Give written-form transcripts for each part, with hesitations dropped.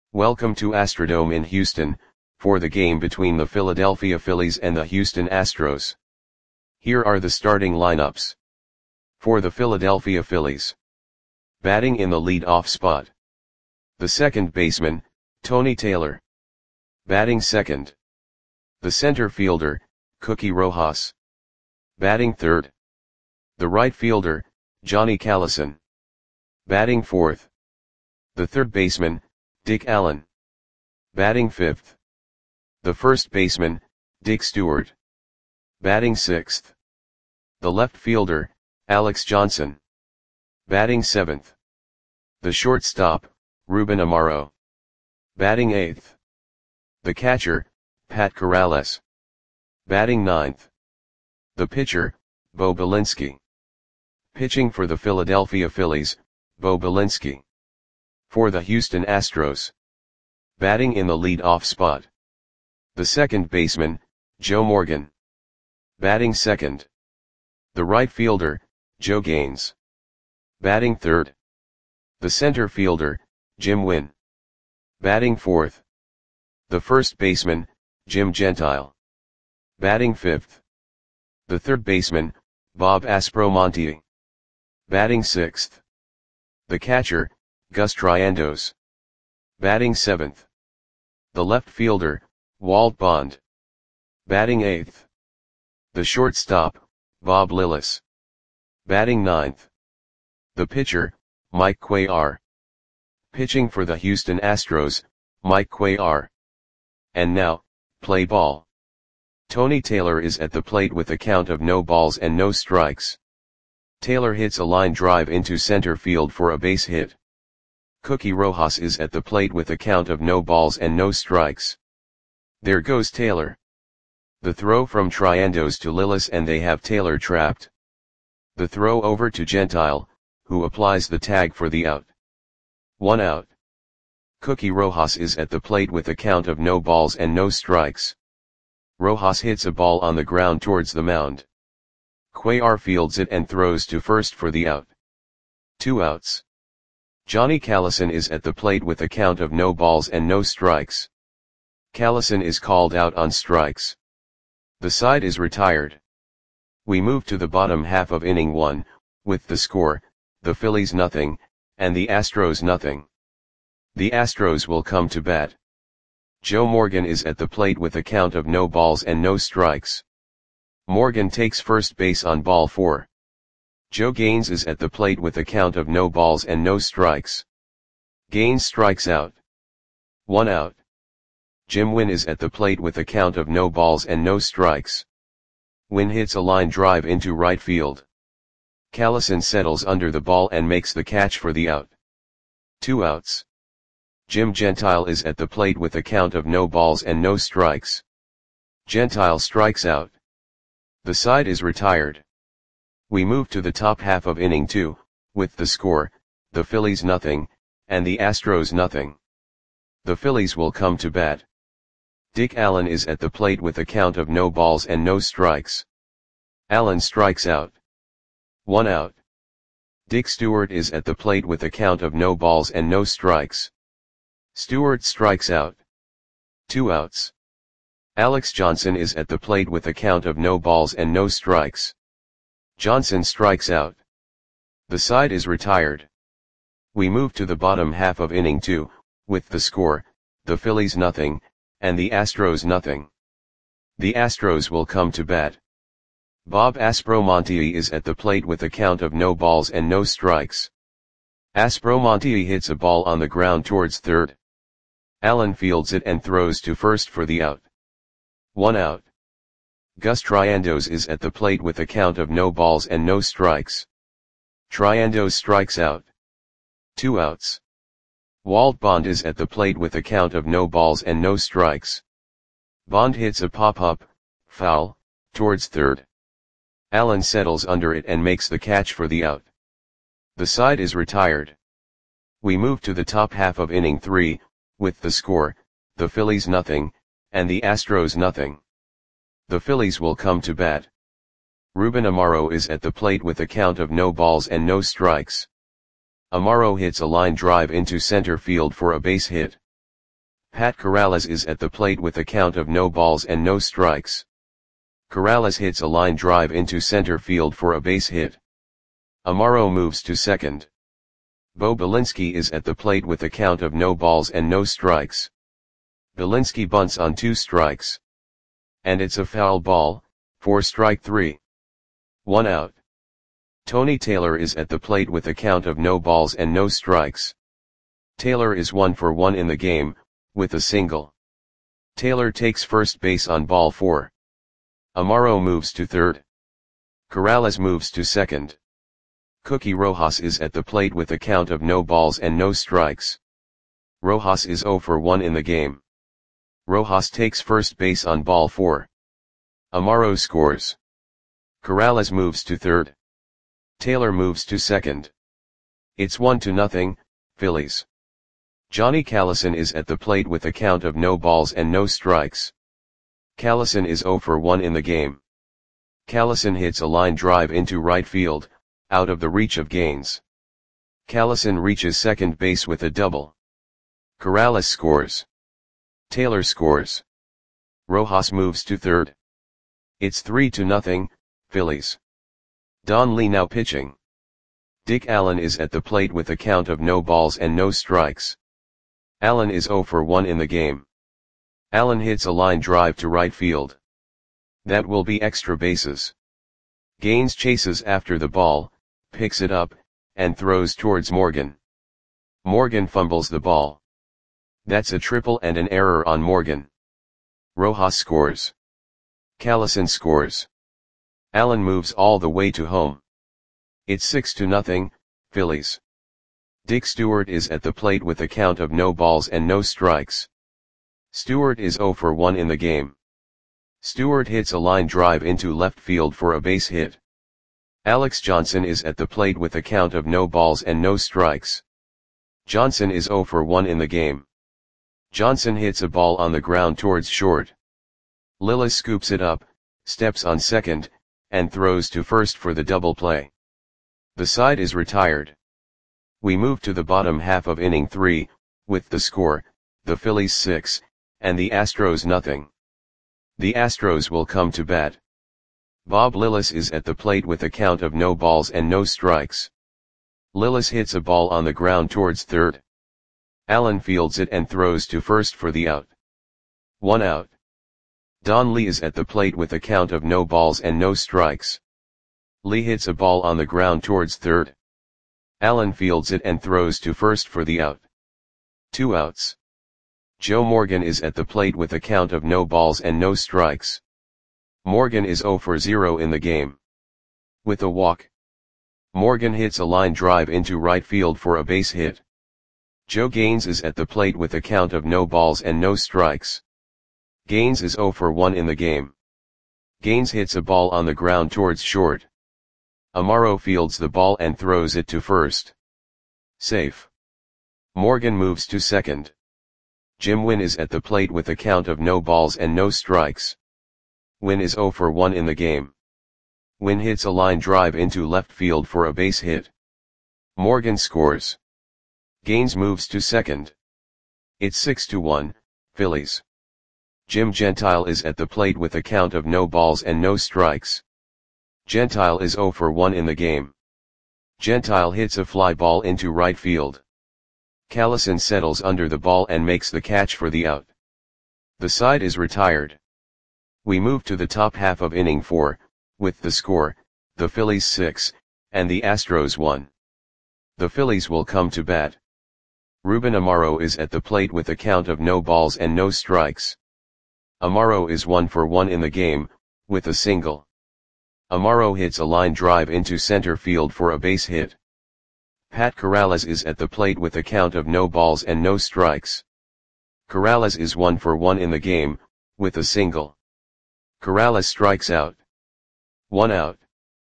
Welcome to Astrodome in Houston, for the game between the Philadelphia Phillies and the Houston Astros. Here are the starting lineups. For the Philadelphia Phillies. Batting in the lead-off spot. The second baseman, Tony Taylor. Batting second. The center fielder, Cookie Rojas. Batting third. The right fielder, Johnny Callison. Batting fourth. The third baseman, Dick Allen. Batting fifth. The first baseman, Dick Stewart. Batting sixth. The left fielder, Alex Johnson. Batting seventh. The shortstop, Ruben Amaro. Batting eighth. The catcher, Pat Corrales. Batting ninth. The pitcher, Bo Belinsky. Pitching for the Philadelphia Phillies, Bo Belinsky. For the Houston Astros. Batting in the lead-off spot. The second baseman, Joe Morgan. Batting second. The right fielder, Joe Gaines. Batting third. The center fielder, Jim Wynn. Batting fourth. The first baseman, Jim Gentile. Batting fifth. The third baseman, Bob Aspromonte. Batting sixth. The catcher, Gus Triandos. Batting seventh. The left fielder, Walt Bond. Batting eighth. The shortstop, Bob Lillis. Batting ninth. The pitcher, Mike Cuellar. Pitching for the Houston Astros, Mike Cuellar. And now, play ball. Tony Taylor is at the plate with a count of no balls and no strikes. Taylor hits a line drive into center field for a base hit. Cookie Rojas is at the plate with a count of no balls and no strikes. There goes Taylor. The throw from Triandos to Lillis and they have Taylor trapped. The throw over to Gentile, who applies the tag for the out. 1 out. Cookie Rojas is at the plate with a count of no balls and no strikes. Rojas hits a ball on the ground towards the mound. Cuellar fields it and throws to first for the out. 2 outs. Johnny Callison is at the plate with a count of no balls and no strikes. Callison is called out on strikes. The side is retired. We move to the bottom half of inning 1, with the score, the Phillies nothing, and the Astros nothing. The Astros will come to bat. Joe Morgan is at the plate with a count of no balls and no strikes. Morgan takes first base on ball 4. Joe Gaines is at the plate with a count of no balls and no strikes. Gaines strikes out. 1 out. Jim Wynn is at the plate with a count of no balls and no strikes. Wynn hits a line drive into right field. Callison settles under the ball and makes the catch for the out. 2 outs. Jim Gentile is at the plate with a count of no balls and no strikes. Gentile strikes out. The side is retired. We move to the top half of inning 2, with the score, the Phillies nothing, and the Astros nothing. The Phillies will come to bat. Dick Allen is at the plate with a count of no balls and no strikes. Allen strikes out. 1 out. Dick Stewart is at the plate with a count of no balls and no strikes. Stewart strikes out. 2 outs. Alex Johnson is at the plate with a count of no balls and no strikes. Johnson strikes out. The side is retired. We move to the bottom half of inning 2, with the score, the Phillies nothing, and the Astros nothing. The Astros will come to bat. Bob Aspromonte is at the plate with a count of no balls and no strikes. Aspromonte hits a ball on the ground towards third. Allen fields it and throws to first for the out. 1 out. Gus Triandos is at the plate with a count of no balls and no strikes. Triandos strikes out. 2 outs. Walt Bond is at the plate with a count of no balls and no strikes. Bond hits a pop-up, foul, towards third. Allen settles under it and makes the catch for the out. The side is retired. We move to the top half of inning 3, with the score, the Phillies nothing, and the Astros nothing. The Phillies will come to bat. Ruben Amaro is at the plate with a count of no balls and no strikes. Amaro hits a line drive into center field for a base hit. Pat Corrales is at the plate with a count of no balls and no strikes. Corrales hits a line drive into center field for a base hit. Amaro moves to second. Bo Belinsky is at the plate with a count of no balls and no strikes. Belinsky bunts on 2 strikes. And it's a foul ball, for strike 3. 1 out. Tony Taylor is at the plate with a count of no balls and no strikes. Taylor is 1 for 1 in the game, with a single. Taylor takes first base on ball 4. Amaro moves to third. Corrales moves to second. Cookie Rojas is at the plate with a count of no balls and no strikes. Rojas is 0 for 1 in the game. Rojas takes first base on ball 4. Amaro scores. Corrales moves to third. Taylor moves to second. It's 1-0, Phillies. Johnny Callison is at the plate with a count of no balls and no strikes. Callison is 0 for 1 in the game. Callison hits a line drive into right field, out of the reach of Gaines. Callison reaches second base with a double. Corrales scores. Taylor scores. Rojas moves to third. It's 3-0, Phillies. Don Lee now pitching. Dick Allen is at the plate with a count of no balls and no strikes. Allen is 0 for 1 in the game. Allen hits a line drive to right field. That will be extra bases. Gaines chases after the ball, picks it up, and throws towards Morgan. Morgan fumbles the ball. That's a triple and an error on Morgan. Rojas scores. Callison scores. Allen moves all the way to home. It's 6-0, Phillies. Dick Stewart is at the plate with a count of no balls and no strikes. Stewart is 0 for 1 in the game. Stewart hits a line drive into left field for a base hit. Alex Johnson is at the plate with a count of no balls and no strikes. Johnson is 0 for 1 in the game. Johnson hits a ball on the ground towards short. Lillis scoops it up, steps on second, and throws to first for the double play. The side is retired. We move to the bottom half of inning 3, with the score, the Phillies 6, and the Astros nothing. The Astros will come to bat. Bob Lillis is at the plate with a count of no balls and no strikes. Lillis hits a ball on the ground towards third. Allen fields it and throws to first for the out. 1 out. Don Lee is at the plate with a count of no balls and no strikes. Lee hits a ball on the ground towards third. Allen fields it and throws to first for the out. 2 outs. Joe Morgan is at the plate with a count of no balls and no strikes. Morgan is 0 for 0 in the game. With a walk. Morgan hits a line drive into right field for a base hit. Joe Gaines is at the plate with a count of no balls and no strikes. Gaines is 0 for 1 in the game. Gaines hits a ball on the ground towards short. Amaro fields the ball and throws it to first. Safe. Morgan moves to second. Jim Wynn is at the plate with a count of no balls and no strikes. Wynn is 0 for 1 in the game. Wynn hits a line drive into left field for a base hit. Morgan scores. Gaines moves to second. It's 6-1, Phillies. Jim Gentile is at the plate with a count of no balls and no strikes. Gentile is 0 for 1 in the game. Gentile hits a fly ball into right field. Callison settles under the ball and makes the catch for the out. The side is retired. We move to the top half of inning 4, with the score, the Phillies 6, and the Astros 1. The Phillies will come to bat. Ruben Amaro is at the plate with a count of no balls and no strikes. Amaro is 1 for 1 in the game, with a single. Amaro hits a line drive into center field for a base hit. Pat Corrales is at the plate with a count of no balls and no strikes. Corrales is 1 for 1 in the game, with a single. Corrales strikes out. 1 out.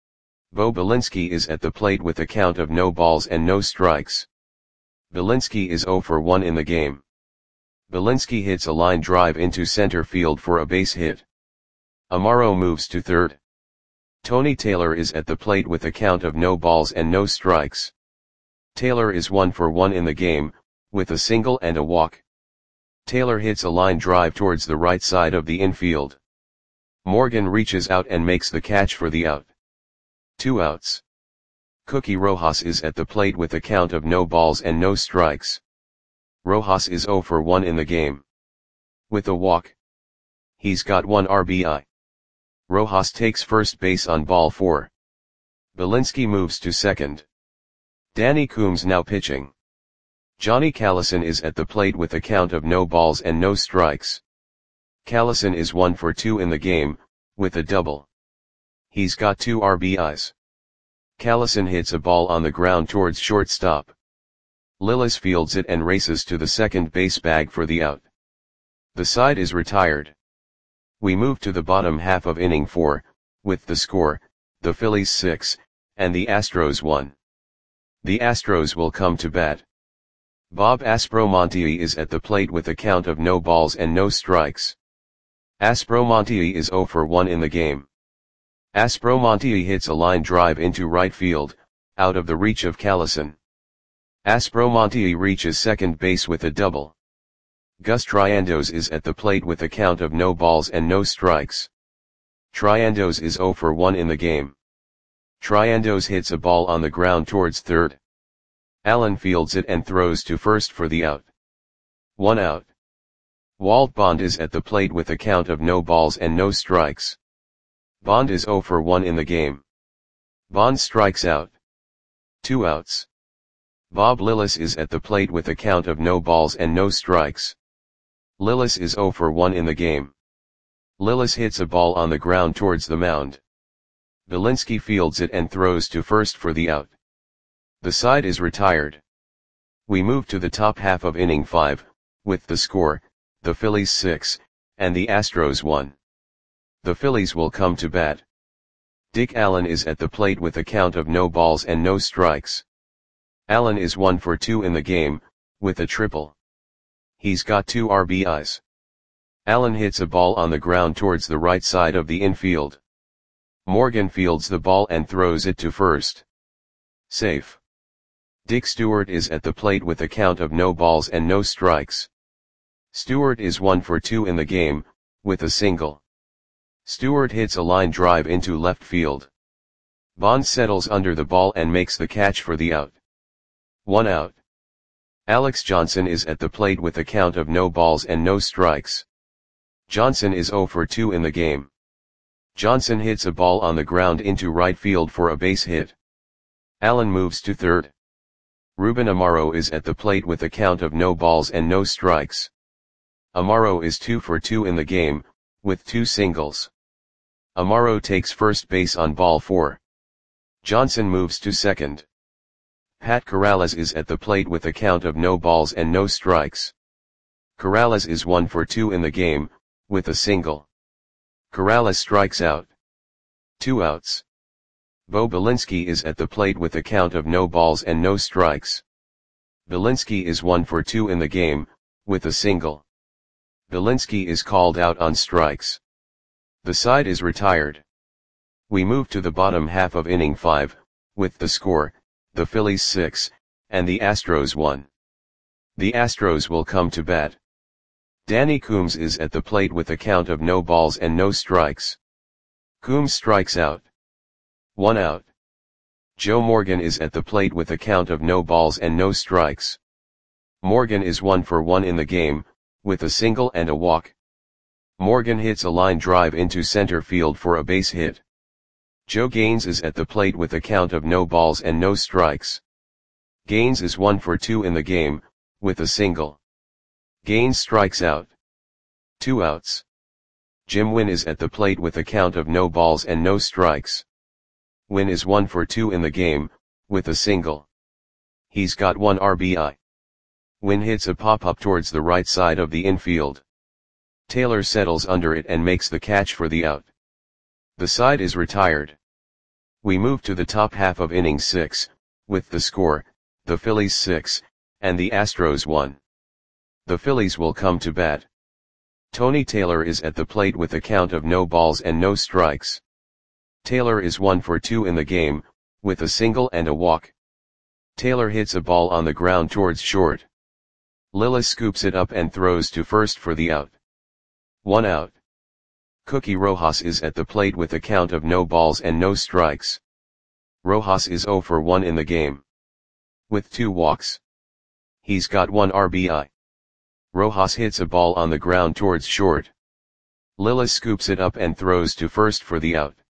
Bo Belinsky is at the plate with a count of no balls and no strikes. Belinsky is 0 for 1 in the game. Belinsky hits a line drive into center field for a base hit. Amaro moves to third. Tony Taylor is at the plate with a count of no balls and no strikes. Taylor is 1 for 1 in the game, with a single and a walk. Taylor hits a line drive towards the right side of the infield. Morgan reaches out and makes the catch for the out. 2 outs. Cookie Rojas is at the plate with a count of no balls and no strikes. Rojas is 0 for 1 in the game. With a walk. He's got 1 RBI. Rojas takes first base on ball 4. Belinsky moves to second. Danny Coombs now pitching. Johnny Callison is at the plate with a count of no balls and no strikes. Callison is 1 for 2 in the game, with a double. He's got 2 RBIs. Callison hits a ball on the ground towards shortstop. Lillis fields it and races to the second base bag for the out. The side is retired. We move to the bottom half of inning 4, with the score, the Phillies 6, and the Astros 1. The Astros will come to bat. Bob Aspromonte is at the plate with a count of no balls and no strikes. Aspromonte is 0 for 1 in the game. Aspromonte hits a line drive into right field, out of the reach of Callison. Aspromonte reaches second base with a double. Gus Triandos is at the plate with a count of no balls and no strikes. Triandos is 0 for 1 in the game. Triandos hits a ball on the ground towards third. Allen fields it and throws to first for the out. 1 out. Walt Bond is at the plate with a count of no balls and no strikes. Bond is 0 for 1 in the game. Bond strikes out. 2 outs. Bob Lillis is at the plate with a count of no balls and no strikes. Lillis is 0 for 1 in the game. Lillis hits a ball on the ground towards the mound. Belinsky fields it and throws to first for the out. The side is retired. We move to the top half of inning 5, with the score, the Phillies 6, and the Astros 1. The Phillies will come to bat. Dick Allen is at the plate with a count of no balls and no strikes. Allen is 1 for 2 in the game, with a triple. He's got 2 RBIs. Allen hits a ball on the ground towards the right side of the infield. Morgan fields the ball and throws it to first. Safe. Dick Stewart is at the plate with a count of no balls and no strikes. Stewart is 1 for 2 in the game, with a single. Stewart hits a line drive into left field. Bond settles under the ball and makes the catch for the out. 1 out. Alex Johnson is at the plate with a count of no balls and no strikes. Johnson is 0 for 2 in the game. Johnson hits a ball on the ground into right field for a base hit. Allen moves to third. Ruben Amaro is at the plate with a count of no balls and no strikes. Amaro is 2 for 2 in the game, with 2 singles. Amaro takes first base on ball 4. Johnson moves to second. Pat Corrales is at the plate with a count of no balls and no strikes. Corrales is 1 for 2 in the game, with a single. Corrales strikes out. 2 outs. Bo Belinsky is at the plate with a count of no balls and no strikes. Belinsky is 1 for 2 in the game, with a single. Belinsky is called out on strikes. The side is retired. We move to the bottom half of inning 5, with the score, the Phillies 6, and the Astros 1. The Astros will come to bat. Danny Coombs is at the plate with a count of no balls and no strikes. Coombs strikes out. 1 out. Joe Morgan is at the plate with a count of no balls and no strikes. Morgan is 1 for 1 in the game, with a single and a walk. Morgan hits a line drive into center field for a base hit. Joe Gaines is at the plate with a count of no balls and no strikes. Gaines is 1 for 2 in the game, with a single. Gaines strikes out. 2 outs. Jim Wynn is at the plate with a count of no balls and no strikes. Wynn is 1 for 2 in the game, with a single. He's got 1 RBI. Wynn hits a pop-up towards the right side of the infield. Taylor settles under it and makes the catch for the out. The side is retired. We move to the top half of inning 6, with the score, the Phillies 6, and the Astros 1. The Phillies will come to bat. Tony Taylor is at the plate with a count of no balls and no strikes. Taylor is 1 for 2 in the game, with a single and a walk. Taylor hits a ball on the ground towards short. Lillis scoops it up and throws to first for the out. 1 out. Cookie Rojas is at the plate with a count of no balls and no strikes. Rojas is 0 for 1 in the game. With 2 walks. He's got 1 RBI. Rojas hits a ball on the ground towards short. Lillis scoops it up and throws to first for the out.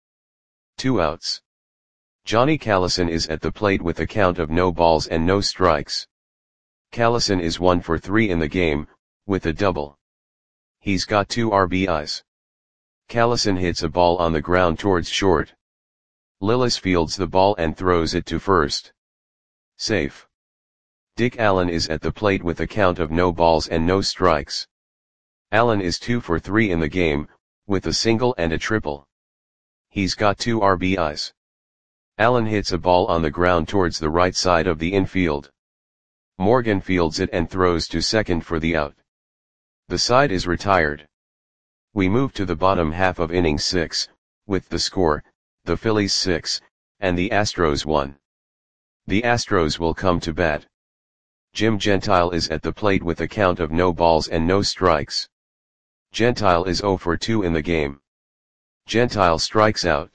2 outs. Johnny Callison is at the plate with a count of no balls and no strikes. Callison is 1 for 3 in the game, with a double. He's got 2 RBIs. Callison hits a ball on the ground towards short. Lillis fields the ball and throws it to first. Safe. Dick Allen is at the plate with a count of no balls and no strikes. Allen is 2 for 3 in the game, with a single and a triple. He's got 2 RBIs. Allen hits a ball on the ground towards the right side of the infield. Morgan fields it and throws to second for the out. The side is retired. We move to the bottom half of inning 6, with the score, the Phillies 6, and the Astros 1. The Astros will come to bat. Jim Gentile is at the plate with a count of no balls and no strikes. Gentile is 0 for 2 in the game. Gentile strikes out.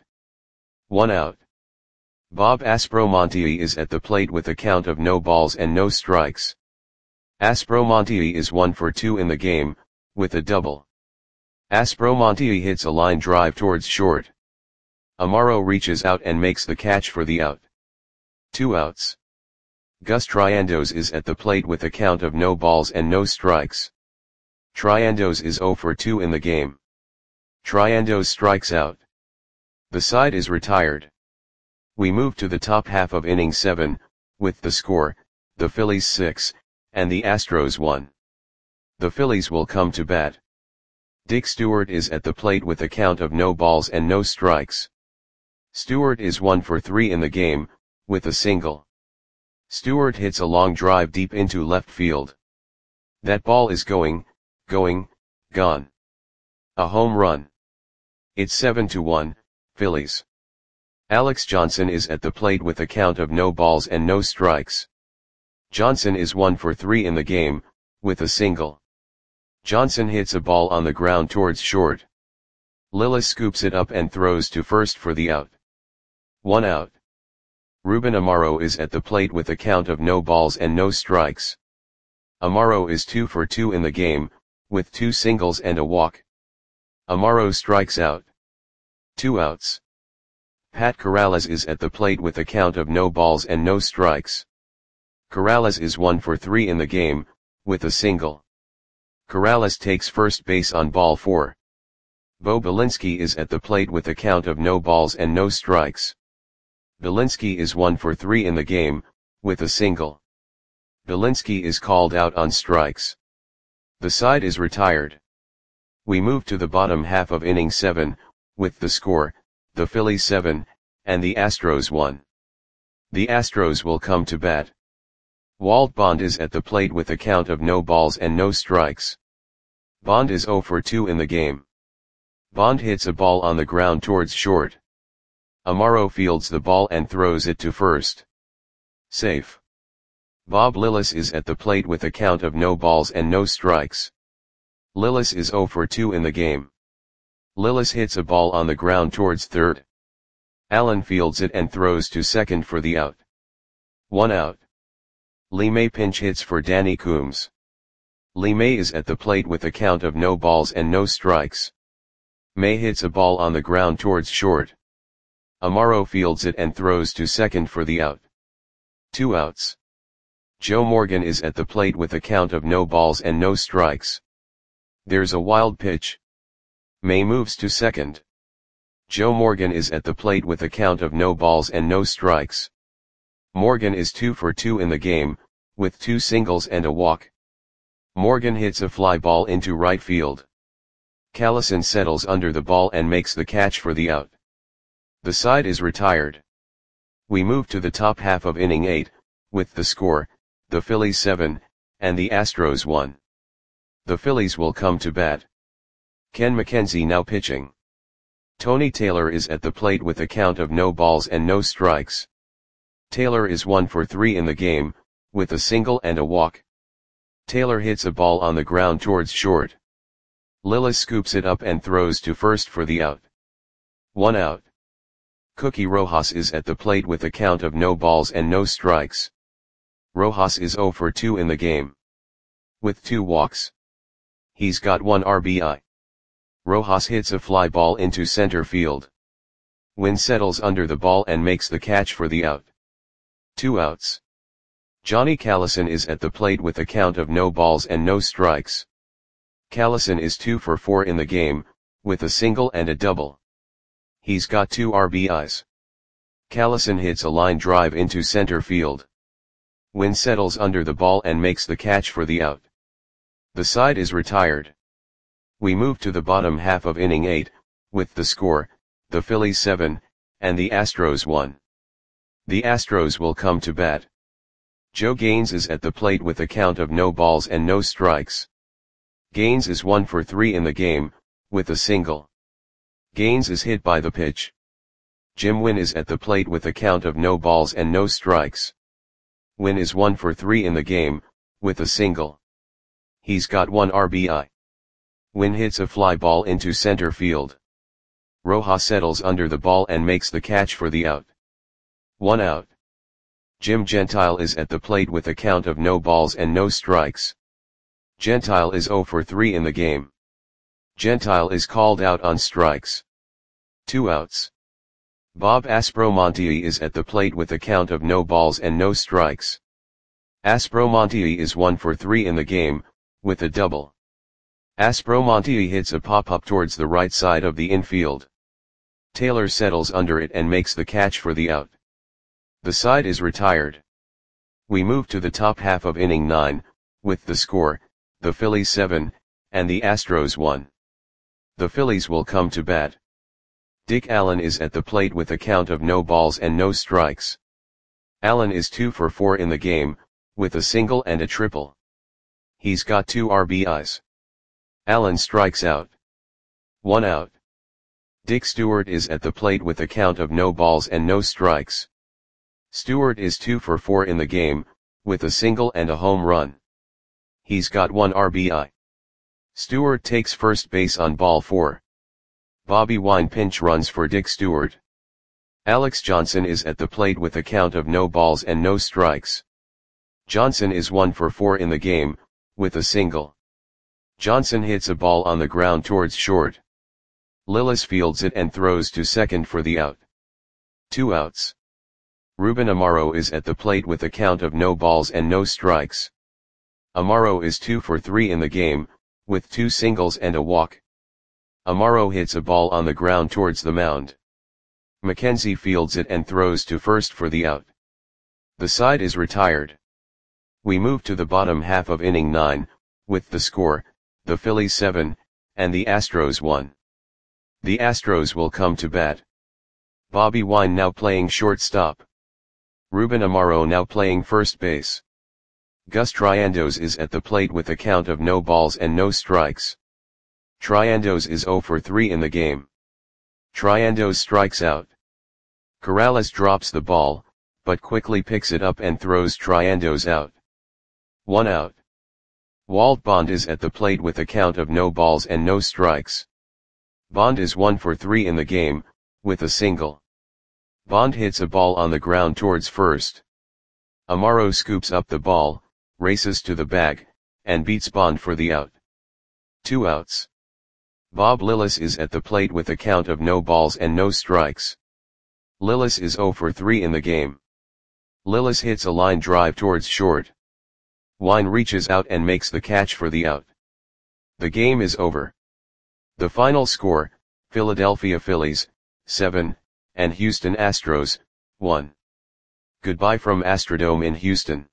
1 out. Bob Aspromonte is at the plate with a count of no balls and no strikes. Aspromonte is 1 for 2 in the game, with a double. Aspromonte hits a line drive towards short. Amaro reaches out and makes the catch for the out. 2 outs. Gus Triandos is at the plate with a count of no balls and no strikes. Triandos is 0 for 2 in the game. Triandos strikes out. The side is retired. We move to the top half of inning 7, with the score, the Phillies 6, and the Astros 1. The Phillies will come to bat. Dick Stewart is at the plate with a count of no balls and no strikes. Stewart is 1 for 3 in the game, with a single. Stewart hits a long drive deep into left field. That ball is gone. A home run. It's 7-1, Phillies. Alex Johnson is at the plate with a count of no balls and no strikes. Johnson is 1 for 3 in the game, with a single. Johnson hits a ball on the ground towards short. Lillis scoops it up and throws to first for the out. 1 out. Ruben Amaro is at the plate with a count of no balls and no strikes. Amaro is 2 for 2 in the game, with 2 singles and a walk. Amaro strikes out. 2 outs. Pat Corrales is at the plate with a count of no balls and no strikes. Corrales is 1 for 3 in the game, with a single. Corrales takes first base on ball 4. Bo Belinsky is at the plate with a count of no balls and no strikes. Belinsky is 1 for 3 in the game, with a single. Belinsky is called out on strikes. The side is retired. We move to the bottom half of inning 7, with the score, the Phillies 7, and the Astros 1. The Astros will come to bat. Walt Bond is at the plate with a count of no balls and no strikes. Bond is 0 for 2 in the game. Bond hits a ball on the ground towards short. Amaro fields the ball and throws it to first. Safe. Bob Lillis is at the plate with a count of no balls and no strikes. Lillis is 0 for 2 in the game. Lillis hits a ball on the ground towards third. Allen fields it and throws to second for the out. 1 out. Lee May pinch hits for Danny Coombs. Lee May is at the plate with a count of no balls and no strikes. May hits a ball on the ground towards short. Amaro fields it and throws to second for the out. 2 outs. Joe Morgan is at the plate with a count of no balls and no strikes. There's a wild pitch. May moves to second. Joe Morgan is at the plate with a count of no balls and no strikes. Morgan is 2 for 2 in the game, with 2 singles and a walk. Morgan hits a fly ball into right field. Callison settles under the ball and makes the catch for the out. The side is retired. We move to the top half of inning 8, with the score, the Phillies 7, and the Astros 1. The Phillies will come to bat. Ken McKenzie now pitching. Tony Taylor is at the plate with a count of no balls and no strikes. Taylor is 1 for 3 in the game, with a single and a walk. Taylor hits a ball on the ground towards short. Lillis scoops it up and throws to first for the out. 1 out. Cookie Rojas is at the plate with a count of no balls and no strikes. Rojas is 0 for 2 in the game, with 2 walks. He's got 1 RBI. Rojas hits a fly ball into center field. Wynn settles under the ball and makes the catch for the out. 2 outs. Johnny Callison is at the plate with a count of no balls and no strikes. Callison is 2 for 4 in the game, with a single and a double. He's got 2 RBIs. Callison hits a line drive into center field. Wynn settles under the ball and makes the catch for the out. The side is retired. We move to the bottom half of inning 8, with the score, the Phillies 7, and the Astros 1. The Astros will come to bat. Joe Gaines is at the plate with a count of no balls and no strikes. Gaines is 1 for 3 in the game, with a single. Gaines is hit by the pitch. Jim Wynn is at the plate with a count of no balls and no strikes. Wynn is 1 for 3 in the game, with a single. He's got 1 RBI. Wynn hits a fly ball into center field. Rojas settles under the ball and makes the catch for the out. 1 out. Jim Gentile is at the plate with a count of no balls and no strikes. Gentile is 0 for 3 in the game. Gentile is called out on strikes. 2 outs. Bob Aspromonte is at the plate with a count of no balls and no strikes. Aspromonte is 1 for 3 in the game, with a double. Aspromonte hits a pop-up towards the right side of the infield. Taylor settles under it and makes the catch for the out. The side is retired. We move to the top half of inning 9, with the score, the Phillies 7, and the Astros 1. The Phillies will come to bat. Dick Allen is at the plate with a count of no balls and no strikes. Allen is 2 for 4 in the game, with a single and a triple. He's got 2 RBIs. Allen strikes out. 1 out. Dick Stewart is at the plate with a count of no balls and no strikes. Stewart is 2 for 4 in the game, with a single and a home run. He's got 1 RBI. Stewart takes first base on ball 4. Bobby Wine pinch runs for Dick Stewart. Alex Johnson is at the plate with a count of no balls and no strikes. Johnson is 1 for 4 in the game, with a single. Johnson hits a ball on the ground towards short. Lillis fields it and throws to second for the out. 2 outs. Ruben Amaro is at the plate with a count of no balls and no strikes. Amaro is 2 for 3 in the game, with 2 singles and a walk. Amaro hits a ball on the ground towards the mound. McKenzie fields it and throws to first for the out. The side is retired. We move to the bottom half of inning 9, with the score, the Phillies 7, and the Astros 1. The Astros will come to bat. Bobby Wine now playing shortstop. Ruben Amaro now playing first base. Gus Triandos is at the plate with a count of no balls and no strikes. Triandos is 0 for 3 in the game. Triandos strikes out. Corrales drops the ball, but quickly picks it up and throws Triandos out. 1 out. Walt Bond is at the plate with a count of no balls and no strikes. Bond is 1 for 3 in the game, with a single. Bond hits a ball on the ground towards first. Amaro scoops up the ball, races to the bag, and beats Bond for the out. 2 outs. Bob Lillis is at the plate with a count of no balls and no strikes. Lillis is 0 for 3 in the game. Lillis hits a line drive towards short. Wine reaches out and makes the catch for the out. The game is over. The final score, Philadelphia Phillies, 7, and Houston Astros, 1. Goodbye from Astrodome in Houston.